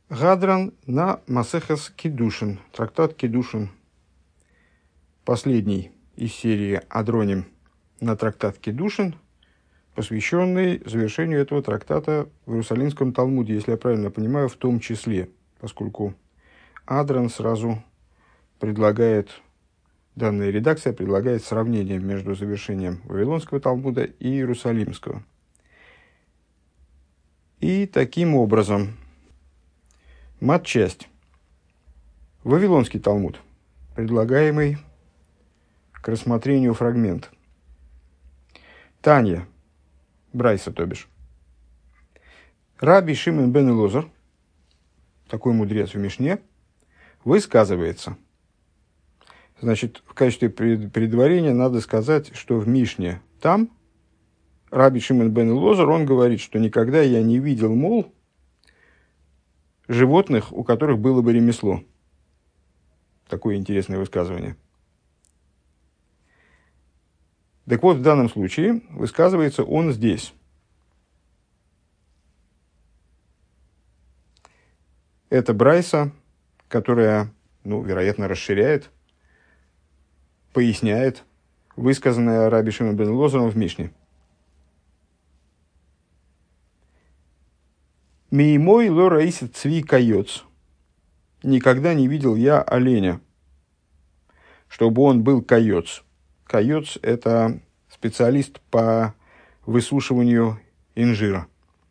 Гадран на Масехес Кидушин. Трактат Кидушин. Последний из серии Адроним на трактат Кидушин, посвященный завершению этого трактата в Иерусалимском Талмуде, если я правильно понимаю, в том числе, поскольку Адран сразу предлагает, данная редакция предлагает сравнение между завершением Вавилонского Талмуда и Иерусалимского. И таким образом, матчасть. Вавилонский Талмуд, предлагаемый к рассмотрению фрагмент. Танья, Брайса, то бишь. Раби Шимон бен Элозар, такой мудрец в Мишне, высказывается. Значит, в качестве предварения надо сказать, что в Мишне там Раби Шимон бен Элозар, он говорит, что никогда я не видел, мол, животных, у которых было бы ремесло. Такое интересное высказывание. Так вот, в данном случае высказывается он здесь. Это Брайса, которая, вероятно, расширяет, поясняет высказанное Раби Шимон бен Элозаром в Мишне. «Миимой ло раисит цви кайоц». Никогда не видел я оленя, чтобы он был кайоц. Кайоц – это специалист по высушиванию инжира.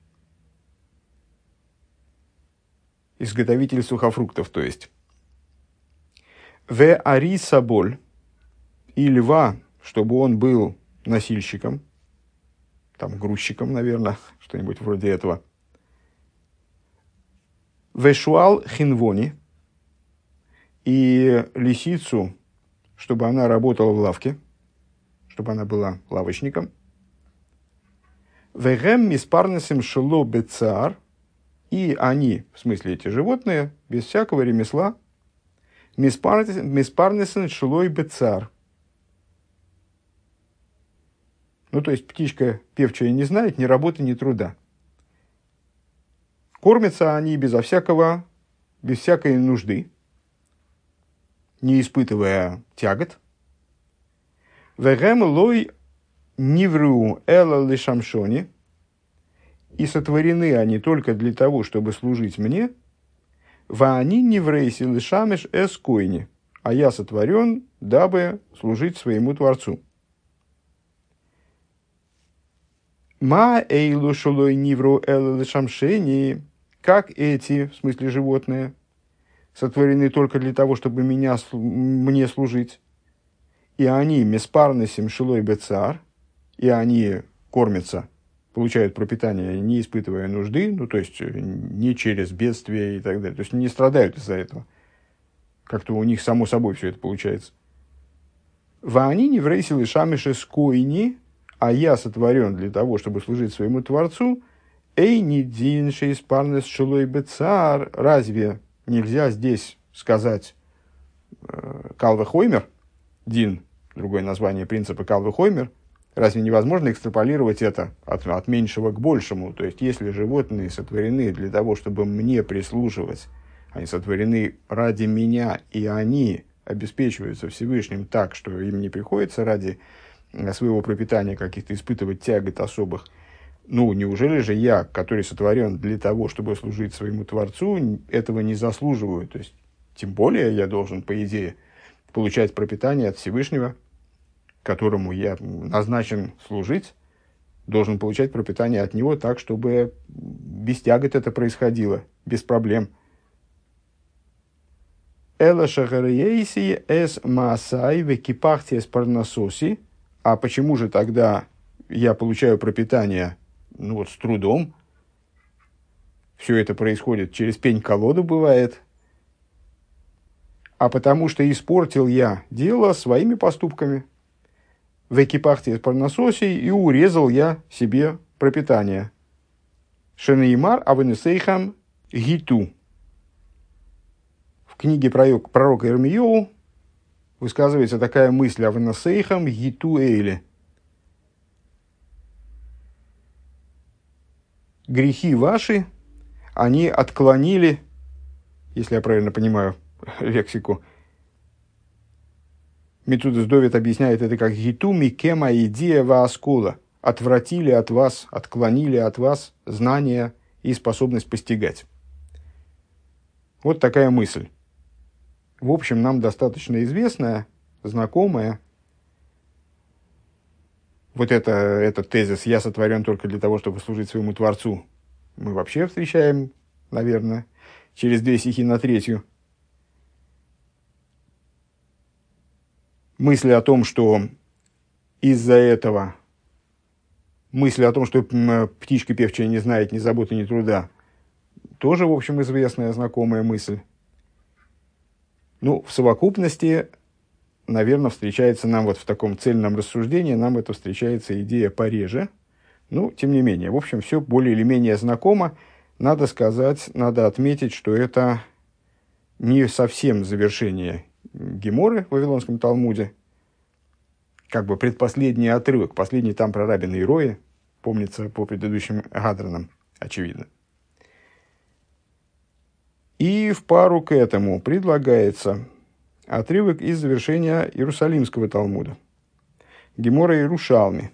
Изготовитель сухофруктов, то есть. «Ве ари саболь». И льва, чтобы он был носильщиком, там грузчиком, наверное, что-нибудь вроде этого. «Вешуал хинвони». И лисицу, чтобы она работала в лавке, чтобы она была лавочником. «Вегем миспарнесем шело бецаар». И они, в смысле эти животные, без всякого ремесла, миспарнесен шелой бецаар. То есть птичка певчая не знает ни работы, ни труда. Кормятся они без всякой нужды, не испытывая тягот. «Вегем лой нивру эла лишамшони». И сотворены они только для того, чтобы служить мне. «Ваани ниврейси лишамеш эскойни». А я сотворен, дабы служить своему Творцу. «Ма эйлу шолой нивру эла лишамшени». Как эти, в смысле животные, сотворены только для того, чтобы мне служить. И они меспарнесим шилой бецар, и они кормятся, получают пропитание, не испытывая нужды, то есть не через бедствие и так далее. То есть не страдают из-за этого. Как-то у них само собой все это получается. «Ваани не врейсилы шамиши скойни», а я сотворен для того, чтобы служить своему Творцу. «Эй, не динши испарнес шилой бецар». Разве нельзя здесь сказать калве-хоймер, дин, другое название принципа калве-хоймер, разве невозможно экстраполировать это от меньшего к большему? То есть, если животные сотворены для того, чтобы мне прислуживать, они сотворены ради меня, и они обеспечиваются Всевышним так, что им не приходится ради своего пропитания каких-то испытывать тягот особых, неужели же я, который сотворен для того, чтобы служить своему Творцу, этого не заслуживаю? То есть, тем более я должен, по идее, получать пропитание от Всевышнего, которому я назначен служить, должен получать пропитание от него так, чтобы без тягот это происходило, без проблем. «Эла шахариейси эс маасай векипахтиес парнасоси». А почему же тогда я получаю пропитание с трудом? Все это происходит через пень-колоду, бывает. А потому что испортил я дело своими поступками. В экипахте из парнасоси и урезал я себе пропитание. Шенеймар авенесейхам гиту. В книге пророка Ирмияу высказывается такая мысль: авенесейхам гиту эйли. Грехи ваши, они отклонили если я правильно понимаю лексику. Метудас Довид объясняет это как «гитуми кема идея вааскула» – «отвратили от вас, отклонили от вас знания и способность постигать». Вот такая мысль. В общем, нам достаточно известная, знакомая. Вот этот тезис «я сотворен только для того, чтобы служить своему Творцу» мы вообще встречаем, наверное, через 2 стихи на 3. Мысли о том, что из-за этого, мысли о том, что птичка певчая не знает ни заботы, ни труда, тоже, в общем, известная, знакомая мысль. Ну, в совокупности, наверное, встречается нам вот в таком цельном рассуждении, нам это встречается идея пореже. Ну, тем не менее, в общем, все более или менее знакомо. Надо сказать, надо отметить, что это не совсем завершение Геморы в Вавилонском Талмуде. Как бы предпоследний отрывок, последний там про Рабина и Рои, помнится по предыдущим Гадранам, очевидно. И в пару к этому предлагается отрывок из завершения Иерусалимского Талмуда. Гемора Иерушалми.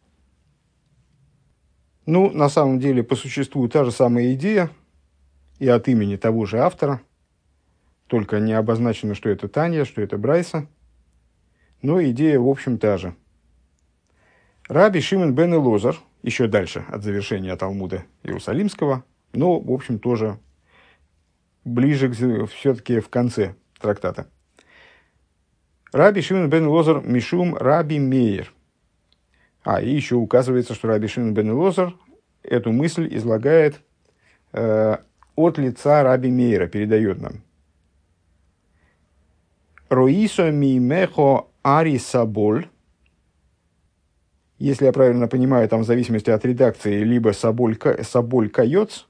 Ну, на самом деле, по существу та же самая идея и от имени того же автора, только не обозначено, что это Танья, что это Брайса, но идея, в общем, та же. Раби Шимон бен Элозар, еще дальше от завершения Талмуда Иерусалимского, но, в общем, тоже ближе все-таки в конце трактата. Раби Шимон бен Элозар мишум Раби Мейер. И еще указывается, что Раби Шимон бен Элозар эту мысль излагает от лица Раби Мейера, передает нам. Роисо мимехо ари саболь. Если я правильно понимаю, там в зависимости от редакции, либо соболь каёц.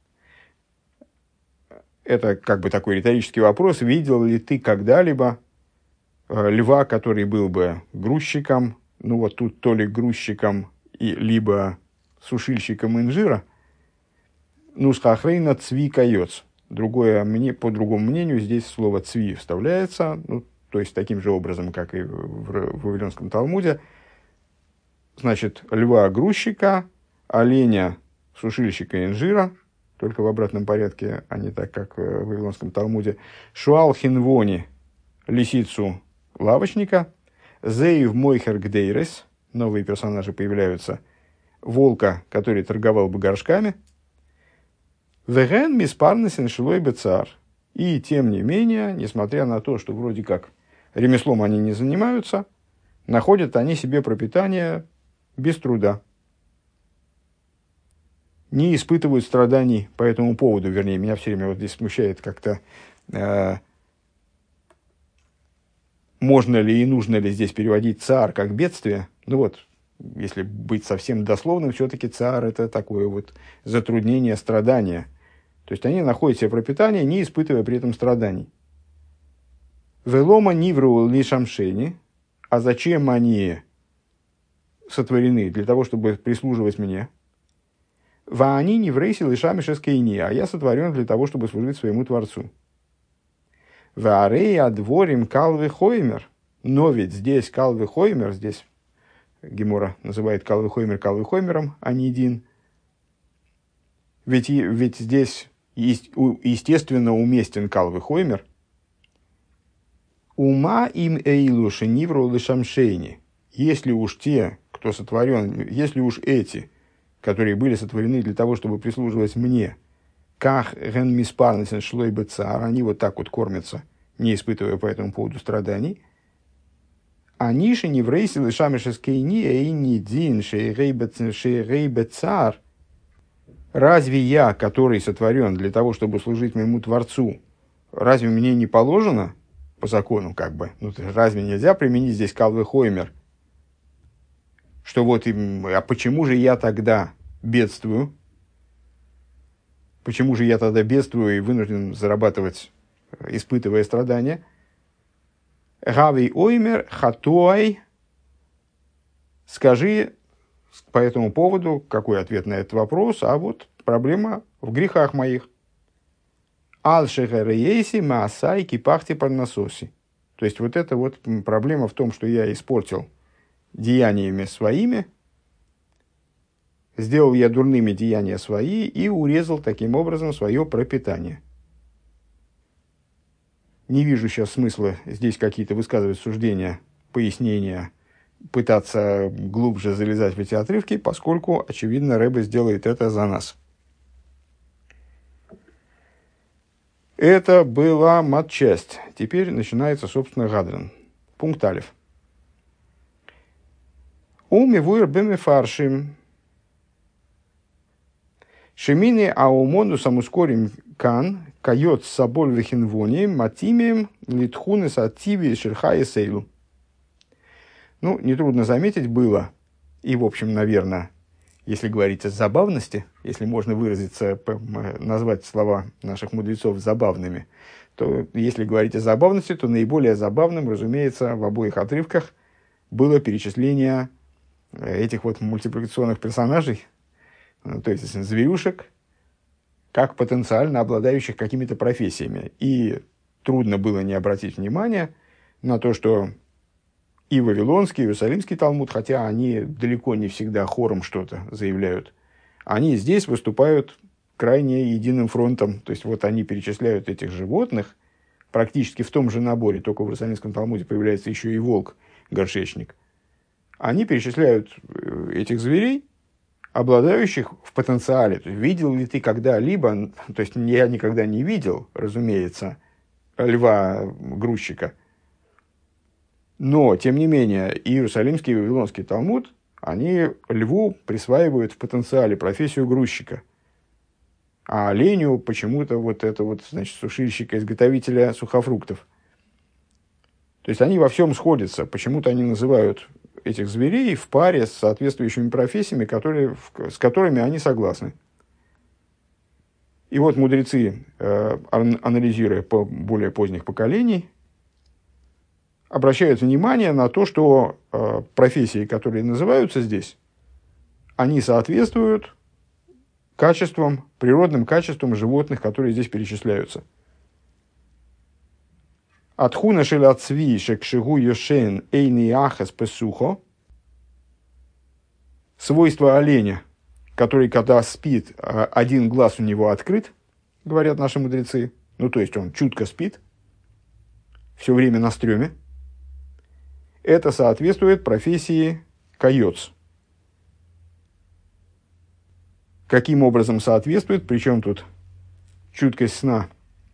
Это как бы такой риторический вопрос. Видел ли ты когда-либо льва, который был бы грузчиком, ну вот тут то ли грузчиком, либо сушильщиком инжира, ну, с хахрейна цви каёц. По другому мнению, здесь слово цви вставляется, ну, то есть таким же образом, как и в Вавилонском Талмуде. Значит, льва-грузчика, оленя, сушильщика инжира, только в обратном порядке, а не так, как в Вавилонском Талмуде. Шуал хинвони, лисицу лавочника, зеев мойхер гдейрес, новые персонажи появляются, волка, который торговал бы горшками, веген миспарнесен шилой бецар. И тем не менее, несмотря на то, что вроде как ремеслом они не занимаются, находят они себе пропитание без труда. Не испытывают страданий по этому поводу. Вернее, меня все время вот здесь смущает как-то, можно ли и нужно ли здесь переводить цар как бедствие. Ну вот, если быть совсем дословным, все-таки цар это такое вот затруднение, страдание. То есть они находят себе пропитание, не испытывая при этом страданий. Велома нивру лишамшени. А зачем они сотворены? Для того, чтобы прислуживать мне. Ваани неврейси лишами шескейни. А я сотворен для того, чтобы служить своему Творцу. Ваарей адворим калвы хоймер. Но ведь здесь калвы хоймер, здесь Гемора называет калвы хоймером, а не един. Ведь здесь естественно уместен калвы хоймер. Ума им эйлуши нивру лишамшейни. Если уж те, кто сотворен, если уж эти, которые были сотворены для того, чтобы прислуживать мне, как ген миспарнесен шлой бецар, они вот так вот кормятся, не испытывая по этому поводу страданий. Они же не врейси лишами шескейни, и не дин шейрей бецар. Разве я, который сотворен для того, чтобы служить моему Творцу, разве мне не положено, по закону как бы, ну, разве нельзя применить здесь калвы хоймер? Что вот, а почему же я тогда бедствую? Почему же я тогда бедствую и вынужден зарабатывать, испытывая страдания? Гави оймер хатуай. Скажи по этому поводу, какой ответ на этот вопрос, а вот проблема в грехах моих. Аль-шехарееси маасай кипахти парнасоси. То есть вот эта вот проблема в том, что я испортил деяниями своими, сделал я дурными деяния свои и урезал таким образом свое пропитание. Не вижу сейчас смысла здесь какие-то высказывать суждения, пояснения, пытаться глубже залезать в эти отрывки, поскольку, очевидно, Ребе сделает это за нас. Это была матчасть. Теперь начинается, собственно, Гадран. Пункт алеф. Уми вуэр бэми фаршим. Шемини аумону самускорим кан кайот саболь вехинвони матимием литхуны сативи шерхая сейлу. Ну, нетрудно заметить было, и, в общем, наверное, если говорить о забавности, если можно выразиться, назвать слова наших мудрецов забавными, то если говорить о забавности, то наиболее забавным, разумеется, в обоих отрывках было перечисление этих вот мультипликационных персонажей, то есть зверюшек, как потенциально обладающих какими-то профессиями. И трудно было не обратить внимание на то, что и Вавилонский, и Иерусалимский Талмуд, хотя они далеко не всегда хором что-то заявляют, они здесь выступают крайне единым фронтом. То есть вот они перечисляют этих животных практически в том же наборе, только в Иерусалимском Талмуде появляется еще и волк, горшечник. Они перечисляют этих зверей, обладающих в потенциале. То есть, видел ли ты когда-либо, то есть я никогда не видел, разумеется, льва-грузчика, но, тем не менее, и Иерусалимский, и Вавилонский Талмуд, они льву присваивают в потенциале профессию грузчика. А оленю почему-то вот это вот, значит, сушильщика, изготовителя сухофруктов. То есть они во всем сходятся. Почему-то они называют этих зверей в паре с соответствующими профессиями, с которыми они согласны. И вот мудрецы, анализируя по более поздних поколений, обращают внимание на то, что профессии, которые называются здесь, они соответствуют качествам, природным качествам животных, которые здесь перечисляются. Атхуна шелацви шекшигу йошен эйни ахас песухо. Свойство оленя, который, когда спит, один глаз у него открыт, говорят наши мудрецы, ну, то есть он чутко спит, все время на стреме. Это соответствует профессии койоц. Каким образом соответствует? Причем тут чуткость сна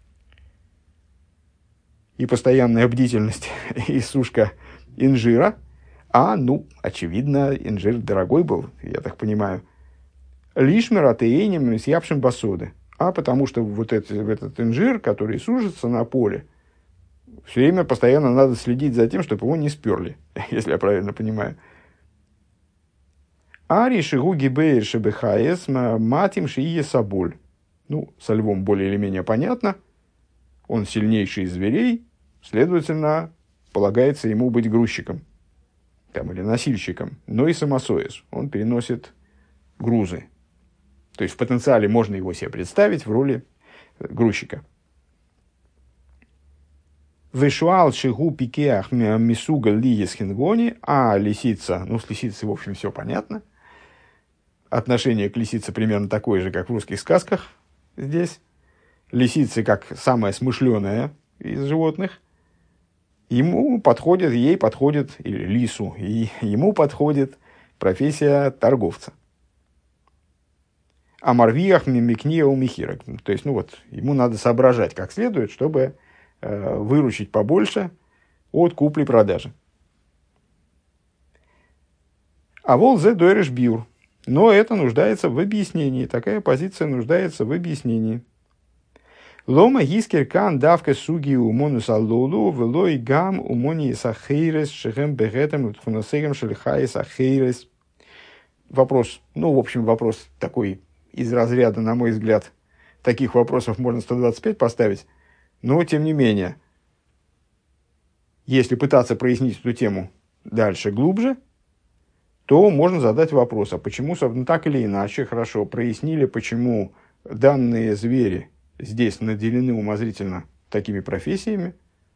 и постоянная бдительность и сушка инжира. Очевидно, инжир дорогой был, я так понимаю. Лишмер атеенем с япшим басоды. Потому что вот этот инжир, который сушится на поле, все время постоянно надо следить за тем, чтобы его не сперли, если я правильно понимаю. Ари шигу гибейр шебехаес матим шие саболь. Ну, со львом более или менее понятно. Он сильнейший из зверей, следовательно, полагается ему быть грузчиком или носильщиком. Но и самосоес. Он переносит грузы. То есть в потенциале можно его себе представить в роли грузчика. Вешуал шигу пикеах мисуга ли хингони, а лисица, с лисицей, в общем, все понятно. Отношение к лисице примерно такое же, как в русских сказках здесь. Лисица, как самая смышленая из животных, ей подходит, или лису, и ему подходит профессия торговца. А марвиях мимикния у михира. То есть, ему надо соображать как следует, чтобы выручить побольше от купли-продажи. А вол зе дойреш биур. Но это нуждается в объяснении. Такая позиция нуждается в объяснении. Лома гискер кан давка суги умонус аллолу велой гам умони сахейрес шехем бегетем лутхунасегем шельхай сахейрес. Вопрос, вопрос такой из разряда, на мой взгляд, таких вопросов можно 125 поставить. Но, тем не менее, если пытаться прояснить эту тему дальше, глубже, то можно задать вопрос, а почему, так или иначе, хорошо, прояснили, почему данные звери здесь наделены умозрительно такими профессиями,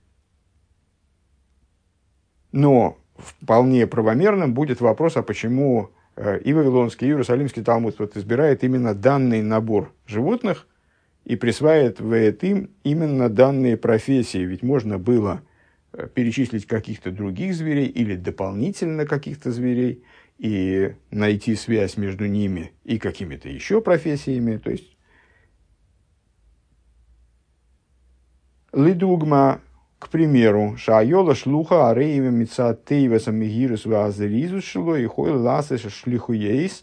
но вполне правомерным будет вопрос, а почему и Вавилонский, и Иерусалимский Талмуд вот избирает именно данный набор животных и присваивает им именно данные профессии. Ведь можно было перечислить каких-то других зверей или дополнительно каких-то зверей и найти связь между ними и какими-то еще профессиями. То есть, лидугма, к примеру, шайола шлуха ареева мицатейваса мигирус вазризус шло и хой ласыш шлихуейс,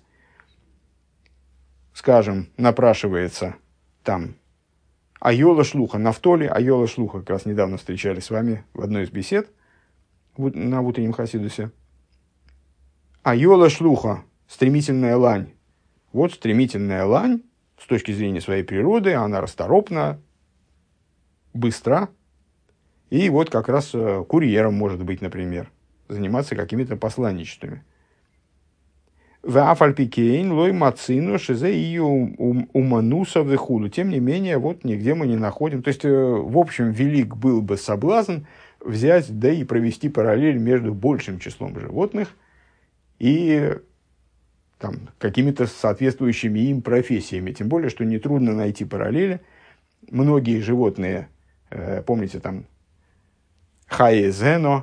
скажем, напрашивается там айола шлуха, нафтоли, айола шлуха, как раз недавно встречались с вами в одной из бесед на утреннем Хасидусе. Айола шлуха, стремительная лань. Вот стремительная лань, с точки зрения своей природы, она расторопна, быстра, и вот как раз курьером может быть, например, заниматься какими-то посланничествами. Вафальпикейн лой мацину шизе и умануса вехуду. Тем не менее, вот нигде мы не находим. То есть, в общем, велик был бы соблазн взять, да и провести параллель между большим числом животных и там, какими-то соответствующими им профессиями. Тем более, что нетрудно найти параллели. Многие животные, помните, там, хаезено,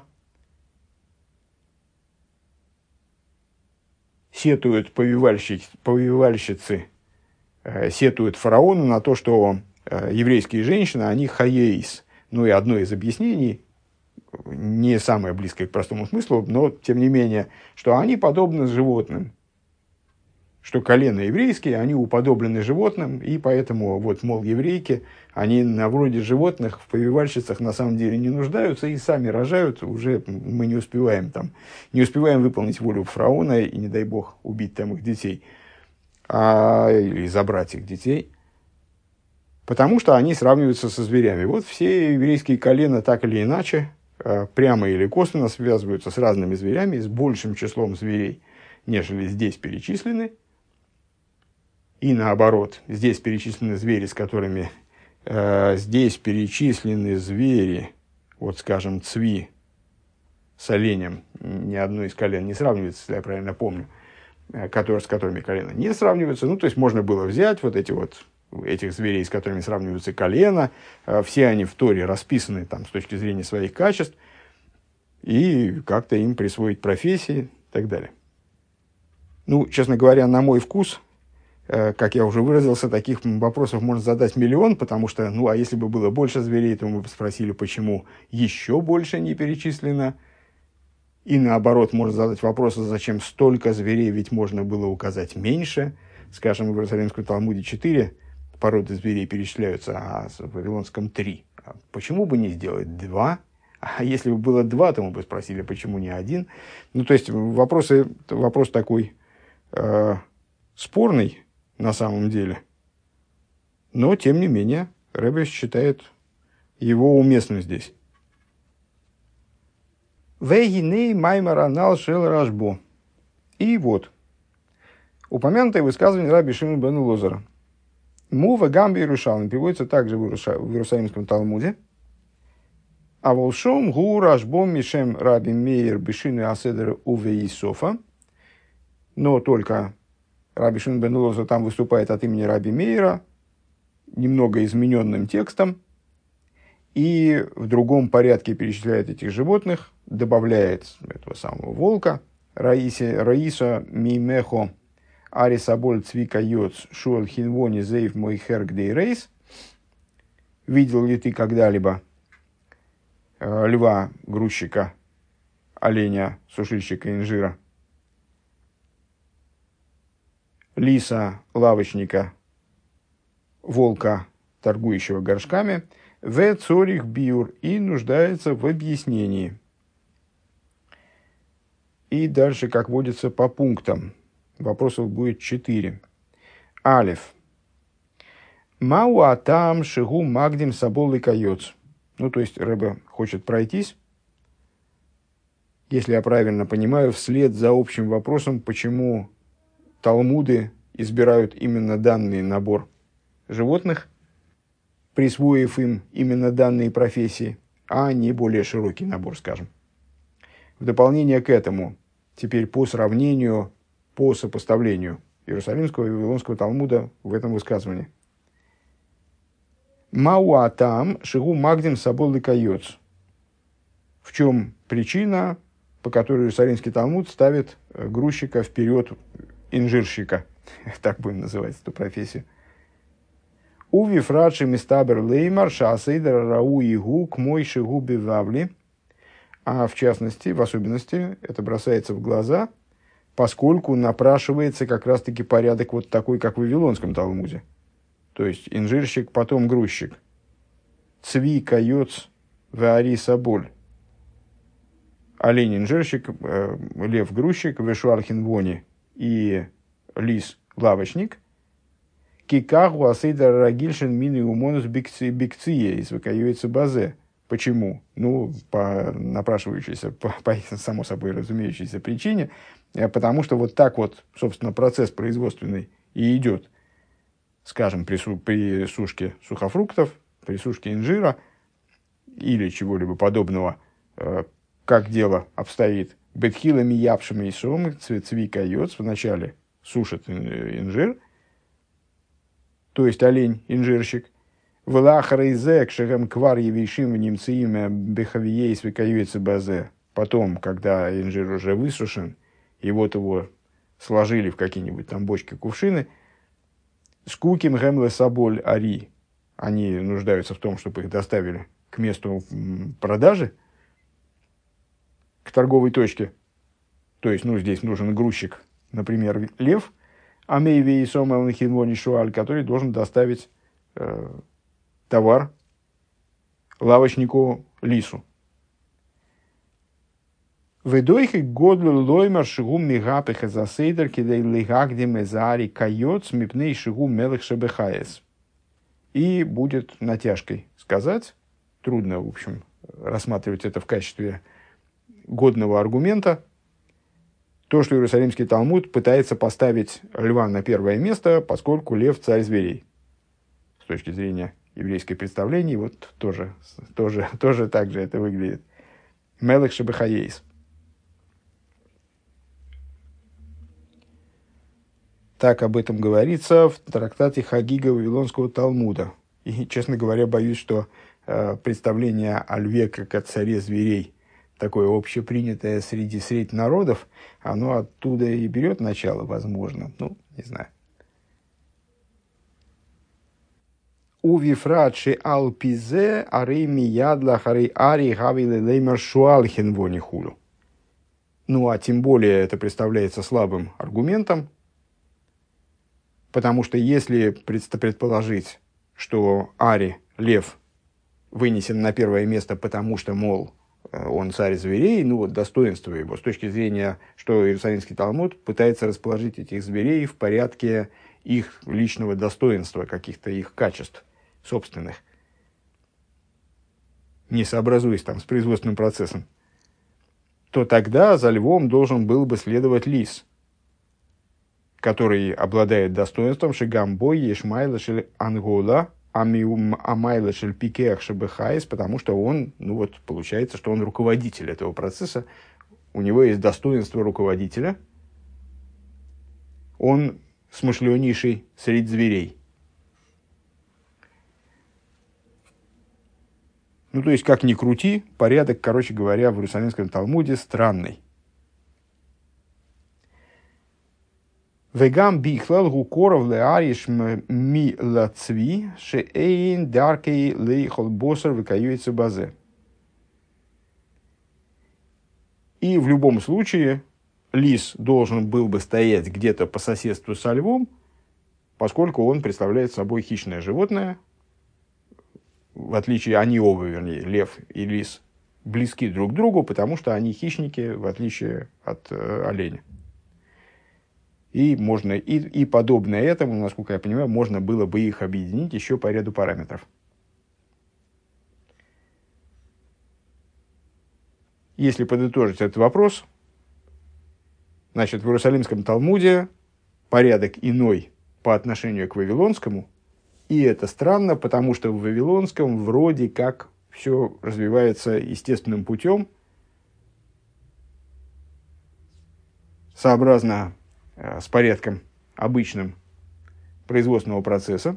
сетуют повивальщицы, сетуют фараону на то, что еврейские женщины, они хаеис. Ну и одно из объяснений, не самое близкое к простому смыслу, но тем не менее, что они подобны животным. Что колено еврейские, они уподоблены животным, и поэтому, вот, мол, еврейки, они на вроде животных в повивальщицах на самом деле не нуждаются и сами рожают, уже мы не успеваем выполнить волю фараона и, не дай бог, убить там их детей, или забрать их детей, потому что они сравниваются со зверями. Вот все еврейские колена так или иначе, прямо или косвенно связываются с разными зверями, с большим числом зверей, нежели здесь перечислены. И наоборот, здесь перечислены звери, с которыми здесь перечислены звери, вот скажем, цви с оленем, ни одно из колен не сравнивается, если я правильно помню, с которыми колено не сравниваются. Ну, то есть можно было взять вот этих зверей, с которыми сравниваются колена, все они в Торе расписаны там, с точки зрения своих качеств, и как-то им присвоить профессии и так далее. Ну, честно говоря, на мой вкус, как я уже выразился, таких вопросов можно задать миллион, потому что, ну, а если бы было больше зверей, то мы бы спросили, почему еще больше не перечислено. И наоборот, можно задать вопрос, зачем столько зверей, ведь можно было указать меньше. Скажем, в Иерусалимском Талмуде 4 породы зверей перечисляются, а в Вавилонском 3. Почему бы не сделать 2? А если бы было 2, то мы бы спросили, почему не 1? Ну, то есть, вопрос такой спорный на самом деле. Но, тем не менее, Ребе считает его уместным здесь. Вегиней маймар анал шел рашбо. И вот, упомянутое высказывание Раби Шимон бен Лозера. Мува гамби Иерушалим переводится также в Иерусалимском Талмуде. А волшом гу рашбо мишем Раби Мейер бешины аседер уве Исофа. Но только Раби Шимон бен Лозер там выступает от имени Раби Мейера, немного измененным текстом, и в другом порядке перечисляет этих животных, добавляет этого самого волка, Раиса мимехо арисаболь цвика йоц шуэл хинвони зейв мой херг дей рейс. Видел ли ты когда-либо льва, грузчика, оленя, сушильщика инжира, лиса, лавочника, волка, торгующего горшками, в цорих биур, и нуждается в объяснении. И дальше, как водится, по пунктам. Вопросов будет 4. Алиф. Мау атам шигу магдим сабол и кайоц. Ну, то есть, Ребе хочет пройтись, если я правильно понимаю, вслед за общим вопросом, почему талмуды избирают именно данный набор животных присвоив им именно данные профессии, а не более широкий набор, скажем. В дополнение к этому, теперь по сравнению, по сопоставлению Иерусалимского и Вавилонского Талмуда в этом высказывании. Мауатам шигу магдим собол ликайоц. В чем причина, по которой Иерусалимский Талмуд ставит грузчика вперед инжирщика? Так будем называть эту профессию. Уви фрадши мистабер леймар шаасейдер рау игу к мой шигу бивавли. А в частности, в особенности, это бросается в глаза, поскольку напрашивается как раз-таки порядок вот такой, как в Вавилонском Талмуде. То есть инжирщик, потом грузчик. Цви кайоц ваари саболь. Олень инжирщик, лев грузчик, вешуархин вони и лис лавочник. Кикаху асейдер рагильшин мини умонус бикция из выкаюется базе. Почему? Ну, по напрашивающейся, по само собой разумеющейся причине, потому что вот так вот, собственно, процесс производственный и идет. Скажем, при сушке сухофруктов, при сушке инжира или чего-либо подобного, как дело обстоит. Бетхилами япшими и сомы цвикайоц вначале сушат инжир, то есть олень-инжирщик. Влахарейзек шагам квар евейшим немцеимя бехавией свикаюется базе. Потом, когда инжир уже высушен, и вот его сложили в какие-нибудь там бочки, кувшины, скуким гемле саболь ари, они нуждаются в том, чтобы их доставили к месту продажи, к торговой точке. То есть, ну, здесь нужен грузчик, например, лев, амейве и сомалнахинвони шуаль, который должен доставить товар лавочнику лису. Ведойхи годлю лоймар шигум мигапеха засейдер кидей лигагдим эзари кайоц мипней шигум мелых шебехаес. И будет натяжкой сказать, трудно, в общем, рассматривать это в качестве годного аргумента, то, что Иерусалимский Талмуд пытается поставить льва на первое место, поскольку лев царь зверей. С точки зрения еврейских представлений, вот тоже так же это выглядит. Мелых шебехаейс. Так об этом говорится в трактате Хагига Вавилонского Талмуда. И, честно говоря, боюсь, что представление о льве как о царе зверей, такое общепринятое среди народов, оно оттуда и берет начало, возможно. Ну, не знаю. Увифрадши алпизе арейми ядла харей ари гавиле леймер шуалхин вонихулю. Ну, а тем более это представляется слабым аргументом, потому что если предположить, что Ари, лев, вынесен на первое место, потому что, мол, он царь зверей, ну вот достоинство его, с точки зрения, что Иерусалимский Талмуд пытается расположить этих зверей в порядке их личного достоинства, каких-то их качеств собственных, не сообразуясь там с производственным процессом, то тогда за львом должен был бы следовать лис, который обладает достоинством шигамбой ешмайла шель ангола амайла шель пикеах шебехайс, потому что он, ну вот получается, что он руководитель этого процесса, у него есть достоинство руководителя, он смышленнейший среди зверей. Ну, то есть, как ни крути, порядок, короче говоря, в Иерусалимском Талмуде странный. Вегам бихлал гукоров леариш ми лацви шеэйн даркей лейхол босер выкаюется базе. И в любом случае лис должен был бы стоять где-то по соседству со львом, поскольку он представляет собой хищное животное. В отличие, они оба, вернее, лев и лис, близки друг к другу, потому что они хищники, в отличие от оленя. И можно, и подобное этому, насколько я понимаю, можно было бы их объединить еще по ряду параметров. Если подытожить этот вопрос, значит, в Иерусалимском Талмуде порядок иной по отношению к Вавилонскому, И это странно, потому что в Вавилонском вроде как все развивается естественным путем, сообразно с порядком обычным производственного процесса.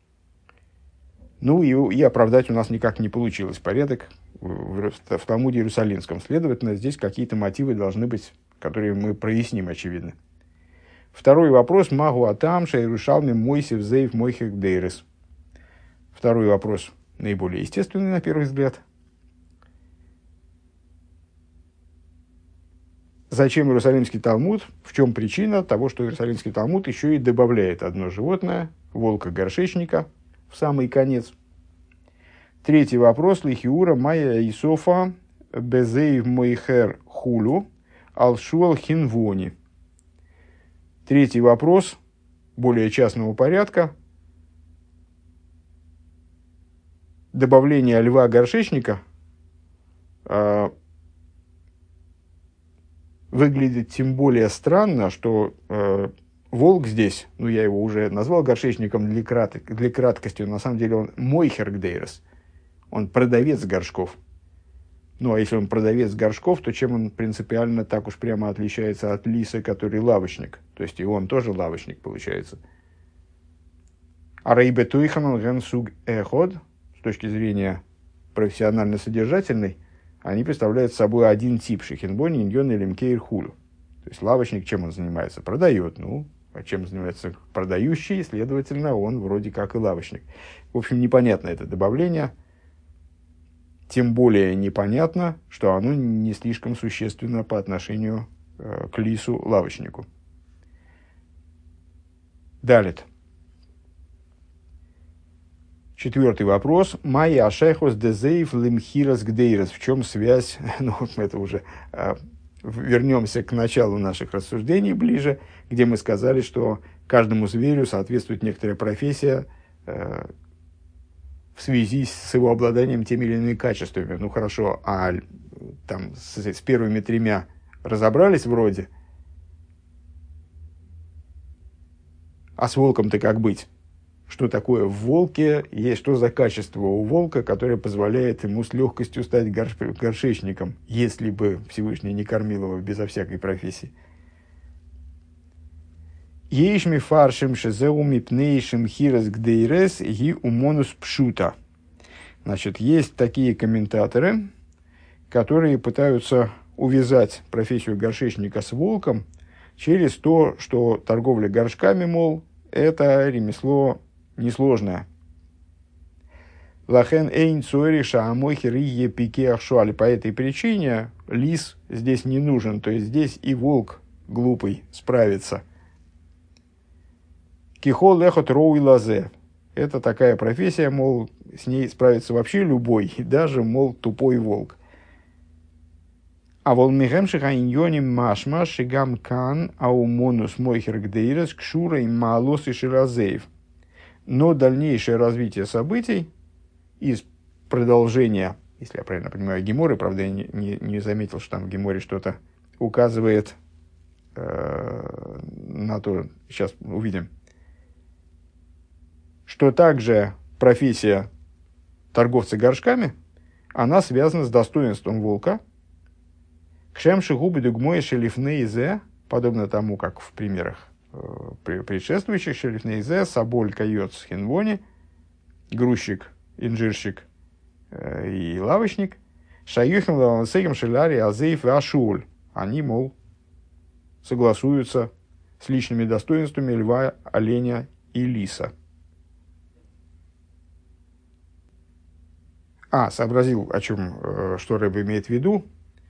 Ну и оправдать у нас никак не получилось порядок в Талмуде Иерусалимском. Следовательно, здесь какие-то мотивы должны быть, которые мы проясним, очевидно. Второй вопрос. Магу атам шайрушалми мойсев зейв мойхек дейрес. Второй вопрос наиболее естественный, на первый взгляд. Зачем Иерусалимский Талмуд? В чем причина того, что Иерусалимский Талмуд еще и добавляет одно животное, волка-горшечника, в самый конец? Третий вопрос. Лихиура майя исофа безейв мойхер хулю алшуал хинвони. Третий вопрос, более частного порядка. Добавление льва-горшечника выглядит тем более странно, что волк здесь, ну я его уже назвал горшечником для краткости, но на самом деле он мойхер гдейрес, он продавец горшков. Ну а если он продавец горшков, то чем он принципиально так уж прямо отличается от лиса, который лавочник? То есть и он тоже лавочник получается. А рейбе туиханон генсуг эход, с точки зрения профессионально-содержательной, они представляют собой один тип шехинбони, иньон или мкейр хулю. То есть лавочник чем он занимается? Продает. Ну, а чем занимается продающий? Следовательно, он вроде как и лавочник. В общем, непонятно это добавление. Тем более непонятно, что оно не слишком существенно по отношению к лису-лавочнику. Далее. Четвертый вопрос. Майя ашехос дезейв лимхирас гдейрас. В чем связь? Ну, это уже вернемся к началу наших рассуждений ближе, где мы сказали, что каждому зверю соответствует некоторая профессия в связи с его обладанием теми или иными качествами. Ну, хорошо, а там с первыми тремя разобрались вроде, а с волком-то как быть? Что такое в волке, есть что за качество у волка, которое позволяет ему с легкостью стать горшечником, если бы Всевышний не кормил его безо всякой профессии. Ейшми фаршим шезеуми пнейшим хирас гдейрес ги умонус пшута. Значит, есть такие комментаторы, которые пытаются увязать профессию горшечника с волком через то, что торговля горшками, мол, это ремесло несложное. Лахен эйн цуэриша амойхер ие пике ахшуали. По этой причине лис здесь не нужен, то есть здесь и волк глупый справится. Кихол лехот роуи лазе. Это такая профессия, мол, с ней справится вообще любой, и даже, мол, тупой волк. А волмигемшиха иньоним машма шигам кан аумонус мойхер гдейрес кшура и малос и ширазеев. Но дальнейшее развитие событий из продолжения, если я правильно понимаю, Геморы, правда, я не заметил, что там в Геморе что-то указывает на то, сейчас увидим, что также профессия торговца горшками, она связана с достоинством волка. Кшемши губы дугмой шелифнейзе, подобно тому, как в примерах предшествующих, шелифнейзе, соболь кайот с хинвони, грузчик, инжирщик и лавочник, шаюхим лавансегем шеляри азеев и ашуль. Они, мол, согласуются с личными достоинствами льва, оленя и лиса. Сообразил, о чем, что Рэбе имеет в виду.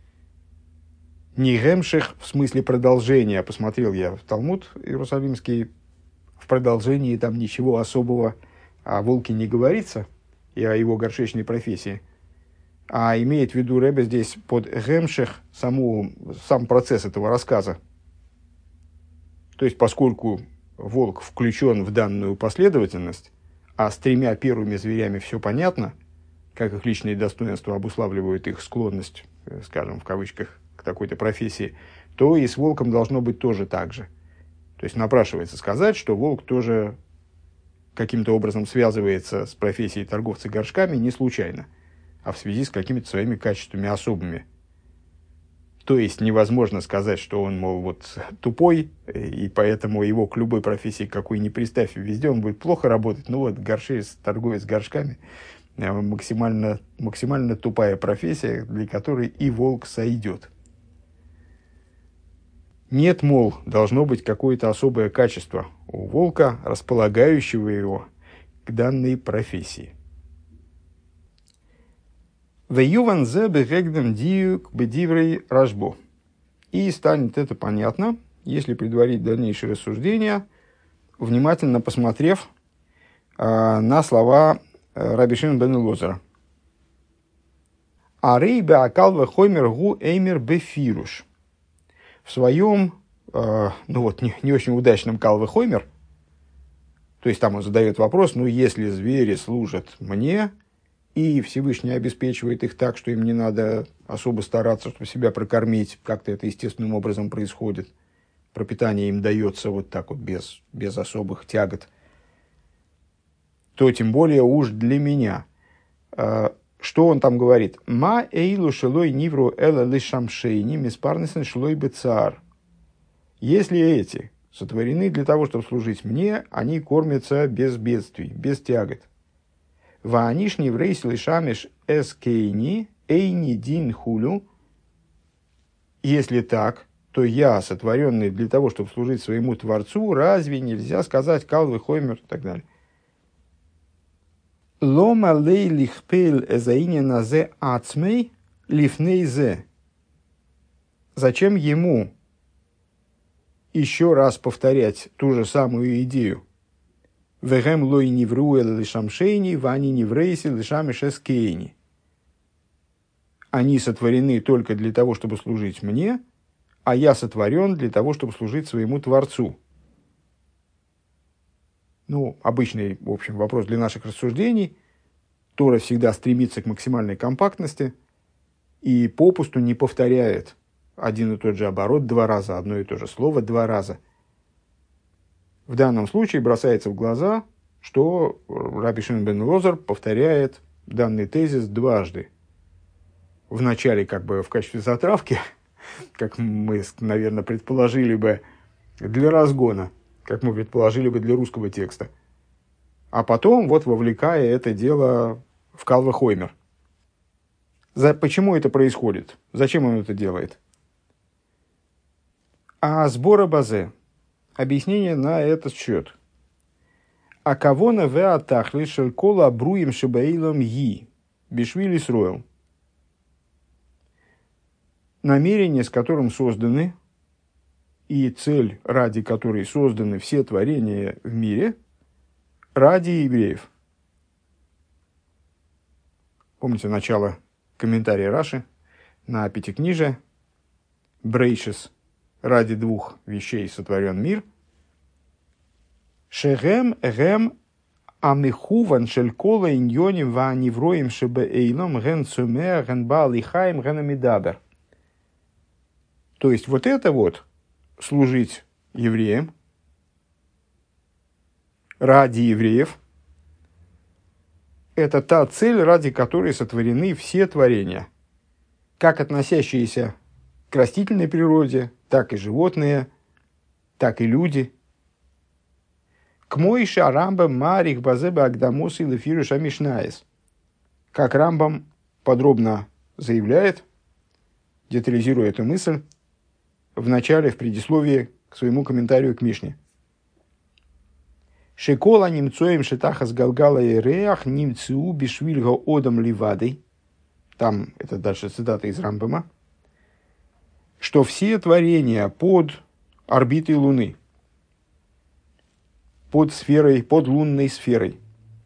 Не гемших в смысле продолжения. Посмотрел я в Талмуд Иерусалимский. В продолжении там ничего особого о волке не говорится и о его горшечной профессии. А имеет в виду Рэбе здесь под гемших сам процесс этого рассказа. То есть, поскольку волк включен в данную последовательность, а с тремя первыми зверями все понятно, как их личные достоинства обуславливают их склонность, скажем, в кавычках, к такой-то профессии, то и с волком должно быть тоже так же. То есть напрашивается сказать, что волк тоже каким-то образом связывается с профессией торговца горшками не случайно, а в связи с какими-то своими качествами особыми. То есть невозможно сказать, что он, мол, вот тупой, и поэтому его к любой профессии, какой ни приставь, везде он будет плохо работать. Ну вот, торговец горшками максимально тупая профессия, для которой и волк сойдет. Нет, мол, должно быть какое-то особое качество у волка, располагающего его к данной профессии. «Веюван зе бегегдем диюк бедиврей рашбо». И станет это понятно, если предварить дальнейшие рассуждения, внимательно посмотрев на слова Раби Шимон бен Элозера. «Арей беакал вехоймер гу эймер бефируш». В своем, не очень удачном кал вехоймер, то есть там он задает вопрос, если звери служат мне, и Всевышний обеспечивает их так, что им не надо особо стараться, чтобы себя прокормить, как-то это естественным образом происходит, пропитание им дается вот так вот, без особых тягот, то тем более уж для меня. Что он там говорит? «Ма эйлу шелой нивру эла лишамшейни миспарнесен шлой бецаар». Если эти сотворены для того, чтобы служить мне, они кормятся без бедствий, без тягот. «Ваанишни врейс лишамеш эскейни эйни дин хулю». Если так, то я, сотворенный для того, чтобы служить своему Творцу, разве нельзя сказать кал вехоймер и так далее? «Лома лей лихпель эзаине назе ацмей лифней зе». Зачем ему еще раз повторять ту же самую идею? «Вегем лой нивруэл лишамшейни, вани ниврейси лишамешескейни». Они сотворены только для того, чтобы служить мне, а я сотворен для того, чтобы служить своему Творцу. Обычный, в общем, вопрос для наших рассуждений. Тора всегда стремится к максимальной компактности и попусту не повторяет один и тот же оборот два раза, одно и то же слово два раза. В данном случае бросается в глаза, что Раби Шимон бен Элозер повторяет данный тезис дважды. Вначале в качестве затравки, как мы, наверное, предположили бы для разгона, как мы предположили бы для русского текста. А потом вовлекая это дело в кал вехоймер. Почему это происходит? Зачем он это делает? А сбора базе. Объяснение на этот счет. А кого на веатахли шелькола бруем шибаилом yi бишвили сроил. Намерение, с которым созданы, и цель, ради которой созданы все творения в мире, ради евреев. Помните начало комментария Раши на Пятикнижие? Брейшис. Ради двух вещей сотворен мир. Шегем гем амихуван шелькола иньоним ва невроим шебеэйлом ген цумеа ген баалихаим ген амидабер. То есть это служить евреям ради евреев, это та цель, ради которой сотворены все творения, как относящиеся к растительной природе, так и животные, так и люди. К Мойше Рамбам Марих Базеба Агдамус и Лефируша Мишнаес. Как Рамбам подробно заявляет, детализируя эту мысль, в начале, в предисловии к своему комментарию к Мишне. Шекола немцоем шетахас галгала и реах немцу бишвильга одам ливадой. Там, это дальше цитата из Рамбама. Что все творения под орбитой Луны, под сферой, под лунной сферой,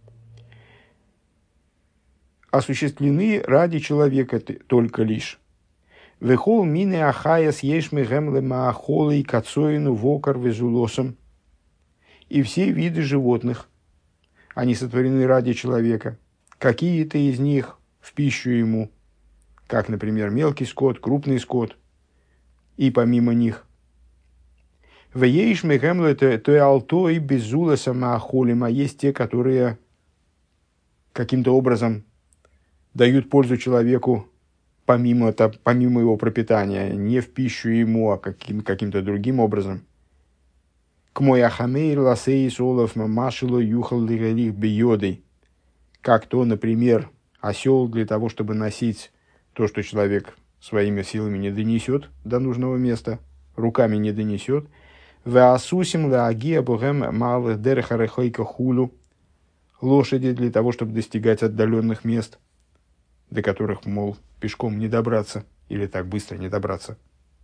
осуществлены ради человека только лишь. Вехол мины ахаяс ешмы гемле маахолы кацоину вокар везулосом. И все виды животных, они сотворены ради человека. Какие-то из них в пищу ему, как, например, мелкий скот, крупный скот, и помимо них. Вееш мегемло то алто и безула самоахолима. Есть те, которые каким-то образом дают пользу человеку помимо его пропитания, не в пищу ему, а каким-то другим образом. К мой ахамейр ласей солов мамашило юхал лигалих биодой. Как то, например, осел для того, чтобы носить то, что человек своими силами не донесет до нужного места, руками не донесет. Веасусим лагия богем малых дерехарехойка хулю. Лошади для того, чтобы достигать отдаленных мест, до которых, мол, пешком не добраться или так быстро не добраться.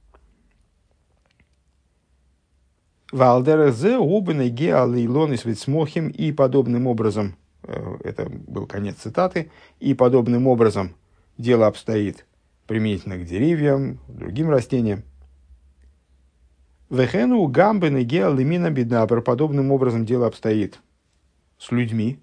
Валдерзе убыны геалейлон и свитсмохим, и подобным образом, это был конец цитаты, и подобным образом дело обстоит применительно к деревьям, другим растениям. Вехену гамбены геалемина беднабр, подобным образом дело обстоит с людьми.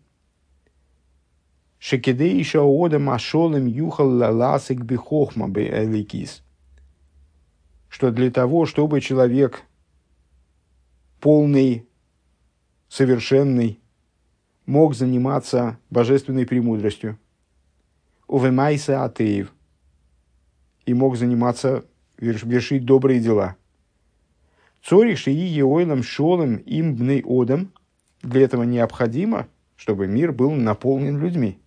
Шекедейша ода машолем юхал лаласик бихохма бы эликис. Что для того, чтобы человек полный, совершенный, мог заниматься божественной премудростью, увемайса атеев, и мог заниматься, вершить добрые дела. Цорих шии еойлам шолем им бней одам, для этого необходимо, чтобы мир был наполнен людьми.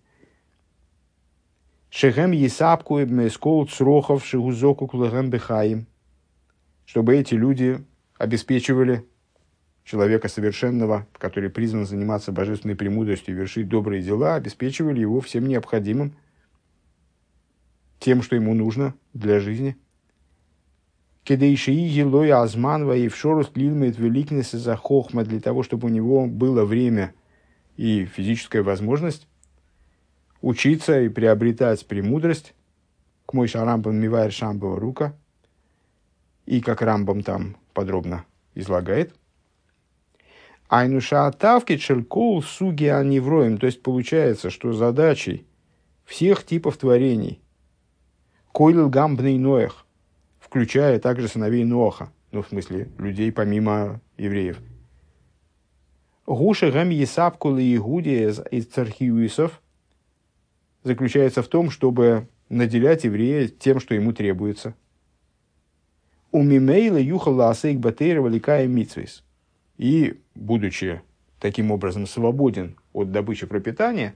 Шехем есапку скол црохов шигузоку кулэгэм бэхаим, чтобы эти люди обеспечивали человека совершенного, который призван заниматься божественной премудростью и вершить добрые дела, обеспечивали его всем необходимым, тем, что ему нужно для жизни. Кедейшии елой азманва и вшорус лилмет великнеса за хохма, для того, чтобы у него было время и физическая возможность учиться и приобретать премудрость, к мой шарамбам мивайр шамбова рука, и как Рамбам там подробно излагает. Айнуша атавки челькол суги аневроем, то есть получается, что задачей всех типов творений, койлил гамбный ноях, включая также сыновей Ноаха, ну, в смысле, людей помимо евреев. Гуша гам есапкулы и гудия из цархиуисов заключается в том, чтобы наделять еврея тем, что ему требуется. У мимейла юхала асейк батейра валикая митсвейс. И, будучи таким образом свободен от добычи пропитания,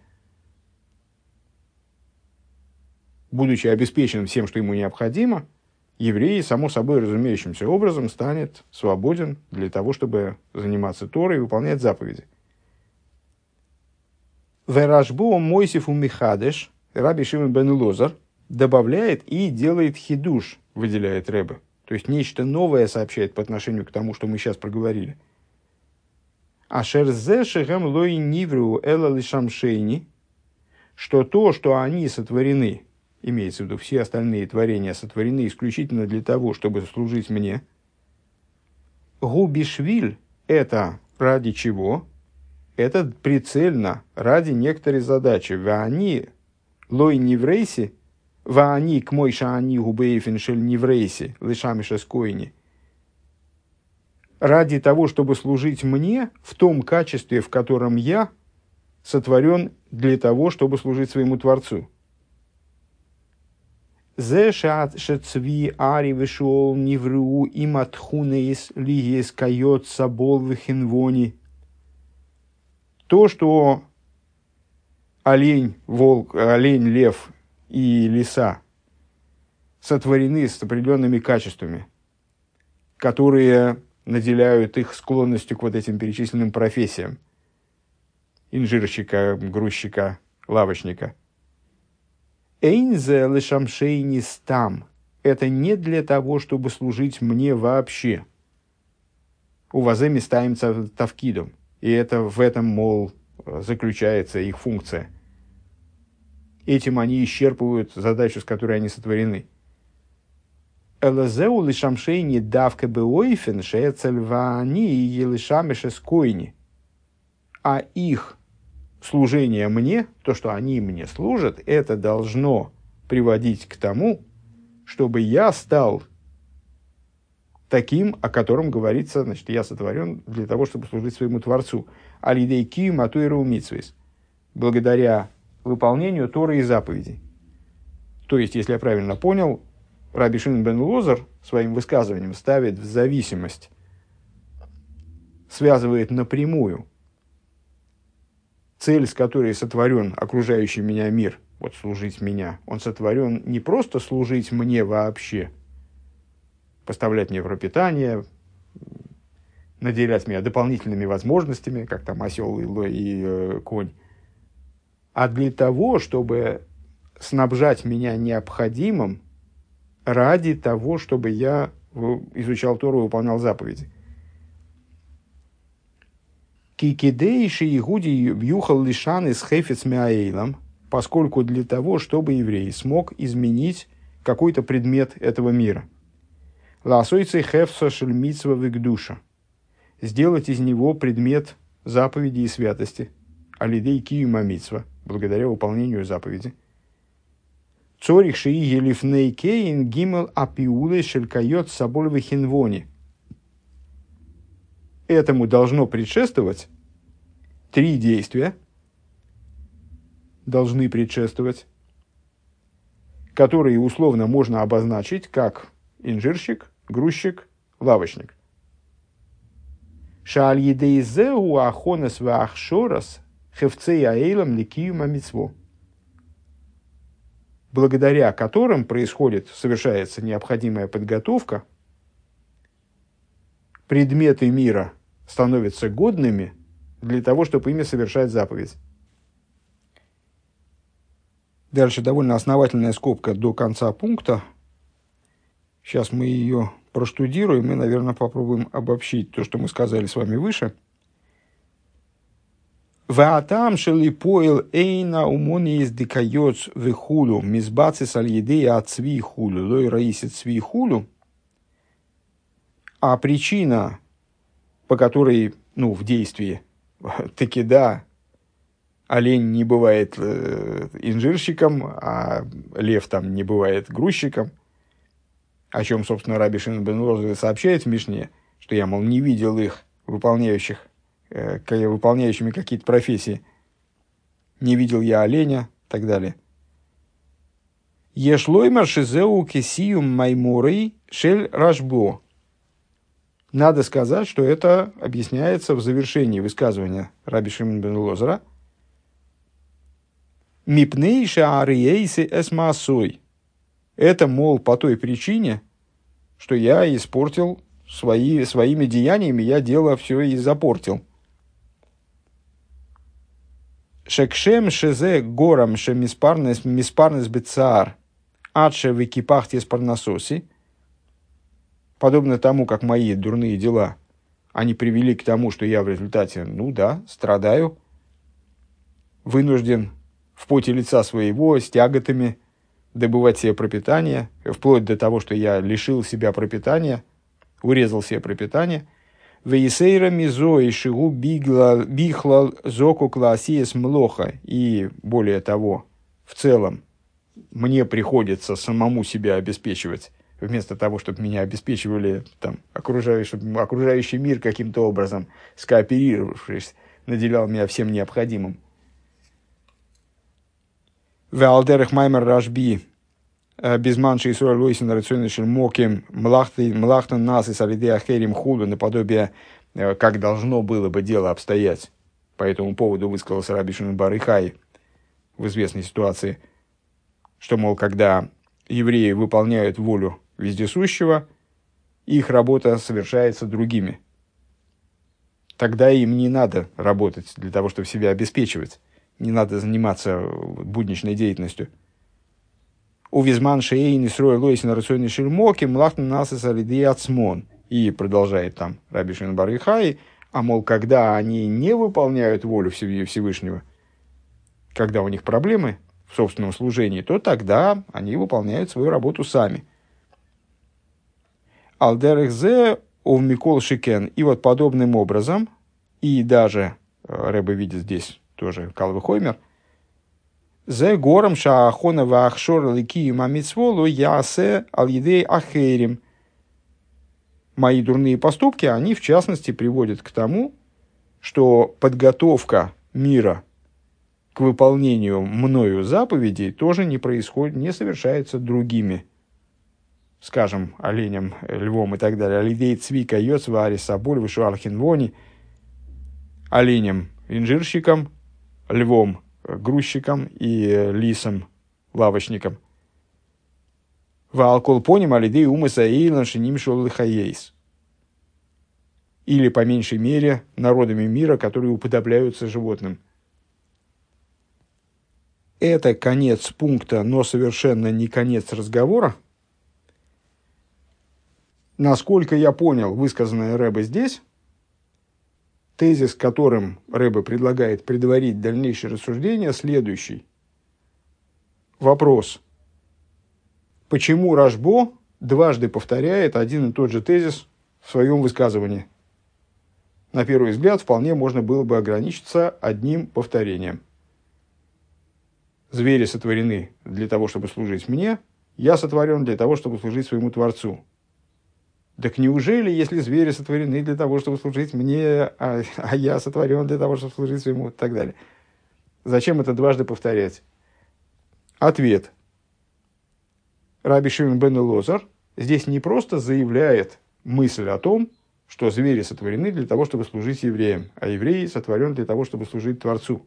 будучи обеспечен всем, что ему необходимо, еврей, само собой разумеющимся образом, станет свободен для того, чтобы заниматься Торой и выполнять заповеди. Верашбу Мойсифу Михадеш, Раби Шимон бен Лозар, добавляет и делает хидуш, выделяет Ребе. То есть нечто новое сообщает по отношению к тому, что мы сейчас проговорили. Ашерзе шехем лой нивру эла лишамшейни, что то, что они сотворены, имеется в виду все остальные творения, сотворены исключительно для того, чтобы служить мне. Губишвиль – это ради чего? Это прицельно, ради некоторой задачи. Ваани лой неврейси, ваани к мой шаани губейфин шель неврейси, лишамиша скойни. Ради того, чтобы служить мне в том качестве, в котором я сотворен для того, чтобы служить своему Творцу. Зе шацви ари вешол невру иматхунеис лигес кайот сабол вихинвони. То, что олень, волк, олень, лев и лиса сотворены с определенными качествами, которые наделяют их склонностью к вот этим перечисленным профессиям. Инжирщика, грузчика, лавочника. Эйнзе лешамшейни стам. Это не для того, чтобы служить мне вообще. Уваземи ставим тавкидом. И это в этом, мол, заключается их функция. Этим они исчерпывают задачу, с которой они сотворены. Элазеу лишамшейни давка беойфен шеецельвани и елишамеше скойни. А их служение мне, то, что они мне служат, это должно приводить к тому, чтобы я стал таким, о котором говорится, значит, я сотворен для того, чтобы служить своему Творцу. Алидей кию матуэру митсвейс. Благодаря выполнению Торы и заповедей. То есть, если я правильно понял, Раби Шимон бен Лозер своим высказыванием ставит в зависимость, связывает напрямую цель, с которой сотворен окружающий меня мир, вот служить меня, он сотворен не просто служить мне вообще, поставлять мне пропитание, наделять меня дополнительными возможностями, как там осел и конь, а для того, чтобы снабжать меня необходимым ради того, чтобы я изучал Тору и выполнял заповеди. Кикидейши игуди вьюхал лишан из хефец мяэйлам, поскольку для того, чтобы еврей смог изменить какой-то предмет этого мира. Ласойцы хефса шельмитсва вигдуша. Сделать из него предмет заповеди и святости. Алидей киюма митсва, благодаря выполнению заповеди. Цорих шии елифней кейн гимел апиулы шелькайот соболевы хинвони. Этому должно предшествовать 3 действия, должны предшествовать, которые условно можно обозначить как инжирщик, грузчик, лавочник. Шаальедейзеу ахонас ваахшорас хевцей аэйлам ликиюма мицво. Благодаря которым совершается необходимая подготовка, предметы мира становятся годными для того, чтобы ими совершать заповедь. Дальше довольно основательная скобка до конца пункта. Сейчас мы ее проштудируем и, наверное, попробуем обобщить то, что мы сказали с вами выше. Ваатам шелипоил эйна умони из дикайоц вихулу мизбаци сальедеи от свихулу лой раисит свихулу. А причина, по которой, в действии, таки да, олень не бывает инжирщиком, а лев там не бывает грузчиком, о чем, собственно, Раби Шимон бен Лозер сообщает в Мишне, что я, мол, не видел их выполняющими какие-то профессии. Не видел я оленя и так далее. Ешлоймар шизеу кесиум майморей шель рашбо. Надо сказать, что это объясняется в завершении высказывания Раби Шимон бен Лозера. Мипнейша ариейси эсмасой. Это, мол, по той причине, что я испортил своими деяниями, я дело все и запортил. Шекшем шезе горам ше миспарнес бецаар адше википахте спарнасоси. Подобно тому, как мои дурные дела, они привели к тому, что я в результате, страдаю, вынужден в поте лица своего с тяготами добывать себе пропитание, вплоть до того, что я лишил себя пропитания, урезал себе пропитание. Вейсейра мизо и шигу бихлал зоку классиес млоха. И более того, в целом, мне приходится самому себя обеспечивать, вместо того, чтобы меня обеспечивали окружающий мир каким-то образом, скооперировавшись, наделял меня всем необходимым. Валдерах маймер рашби безманши и сура лойсин рационишен моким млахтан нас и салидея херим худу, наподобие, как должно было бы дело обстоять. По этому поводу высказался Раби Шимон бар Йохай в известной ситуации, что, мол, когда евреи выполняют волю вездесущего, их работа совершается другими. Тогда им не надо работать для того, чтобы себя обеспечивать. Не надо заниматься будничной деятельностью. Увизман шеейни срой лойсин рационный шельмоки млахтан нас и салидея ацмон. И продолжает там Раби Шимон бар Йохай, а мол, когда они не выполняют волю Всевышнего, когда у них проблемы в собственном служении, то тогда они выполняют свою работу сами. Алдерехзе овмикол шикен. И вот подобным образом, и даже Ребе видит здесь тоже Кал вехоймер, зе гором шаахона ваахшор ликию мамицволу ясе алидей ахерим. мои дурные поступки, они в частности приводят к тому, что подготовка мира к выполнению мною заповедей тоже не происходит, не совершается другими, скажем, оленем, львом и так далее. Алидей цвика йоцва арисаболь вышуархинвони, оленем, инжирщиком, львом, грузчиком и лисом, лавочником. Ваалколпоним алидей умыса эйлан шиним шоллихаейс. Или, по меньшей мере, народами мира, которые уподобляются животным. Это конец пункта, но совершенно не конец разговора. Насколько я понял высказанное Рэбе здесь, тезис, которым Рэбе предлагает предварить дальнейшее рассуждение, следующий. Вопрос. Почему Рашбо дважды повторяет один и тот же тезис в своем высказывании? На первый взгляд, вполне можно было бы ограничиться одним повторением. Звери сотворены для того, чтобы служить мне, я сотворен для того, чтобы служить своему Творцу. Так неужели, если звери сотворены для того, чтобы служить мне, а я сотворен для того, чтобы служить своему, и так далее? Зачем это дважды повторять? Ответ. Раби Шимон бен Элозар здесь не просто заявляет мысль о том, что звери сотворены для того, чтобы служить евреям, а евреи сотворены для того, чтобы служить Творцу.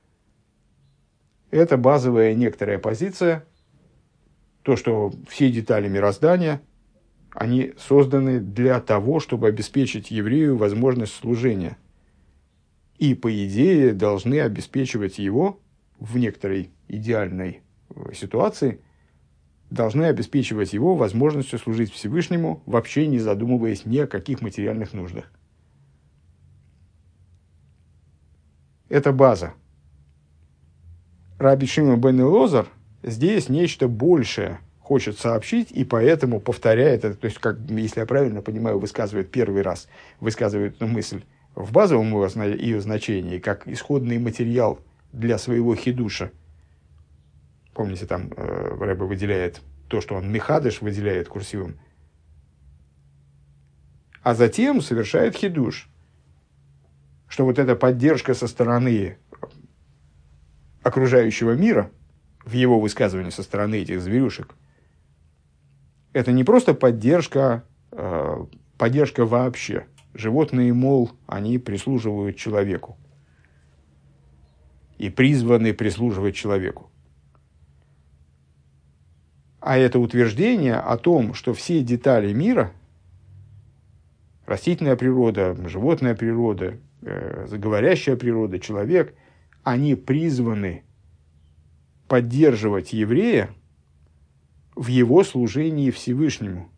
Это базовая некоторая позиция, то, что все детали мироздания, они созданы для того, чтобы обеспечить еврею возможность служения. И, по идее, должны обеспечивать его в некоторой идеальной ситуации, должны обеспечивать его возможностью служить Всевышнему, вообще не задумываясь ни о каких материальных нуждах. Это база. Раби Шимон бен Элозар здесь нечто большее хочет сообщить, и поэтому повторяет это, то есть, как, если я правильно понимаю, высказывает первый раз, высказывает эту мысль в базовом ее значении, как исходный материал для своего хидуша. Помните, там Рэбе выделяет то, что он мехадыш выделяет курсивом. А затем совершает хидуш, что вот эта поддержка со стороны окружающего мира, в его высказывании со стороны этих зверюшек, это не просто поддержка, поддержка вообще. Животные, мол, они прислуживают человеку и призваны прислуживать человеку. А это утверждение о том, что все детали мира, растительная природа, животная природа, говорящая природа, человек, они призваны поддерживать еврея в его служении Всевышнему.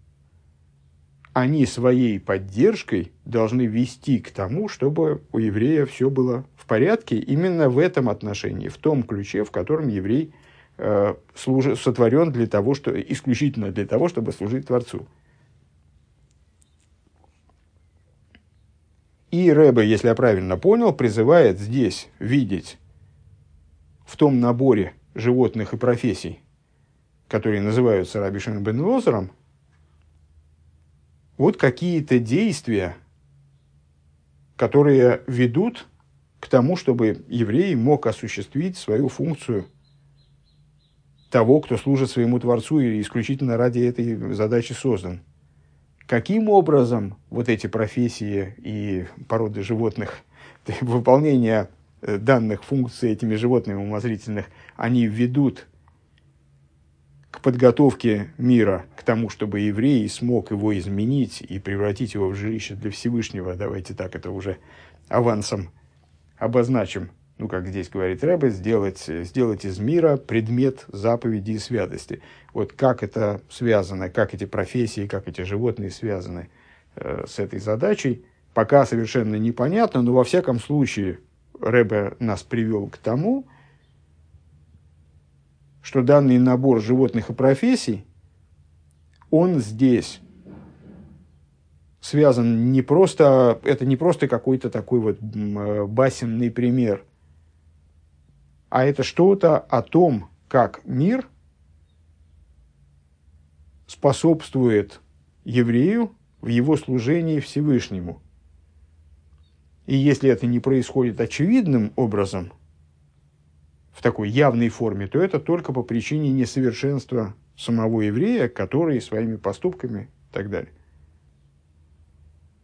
Они своей поддержкой должны вести к тому, чтобы у еврея все было в порядке именно в этом отношении, в том ключе, в котором еврей сотворен для того, что, исключительно для того, чтобы служить Творцу. И Рэбе, если я правильно понял, призывает здесь видеть в том наборе животных и профессий, которые называются Раби Шимон бен Элозаром, вот какие-то действия, которые ведут к тому, чтобы еврей мог осуществить свою функцию того, кто служит своему Творцу и исключительно ради этой задачи создан. Каким образом вот эти профессии и породы животных, выполнение данных функций этими животными умозрительных, они ведут к подготовке мира к тому, чтобы еврей смог его изменить и превратить его в жилище для Всевышнего. Давайте так это уже авансом обозначим. Ну, как здесь говорит Рэбе, сделать из мира предмет заповеди и святости. Вот как это связано, как эти профессии, как эти животные связаны с этой задачей, пока совершенно непонятно, но во всяком случае Рэбе нас привел к тому, что данный набор животных и профессий, он здесь связан не просто, это не просто какой-то такой вот басенный пример, а это что-то о том, как мир способствует еврею в его служении Всевышнему. И если это не происходит очевидным образом, в такой явной форме, то это только по причине несовершенства самого еврея, который своими поступками и так далее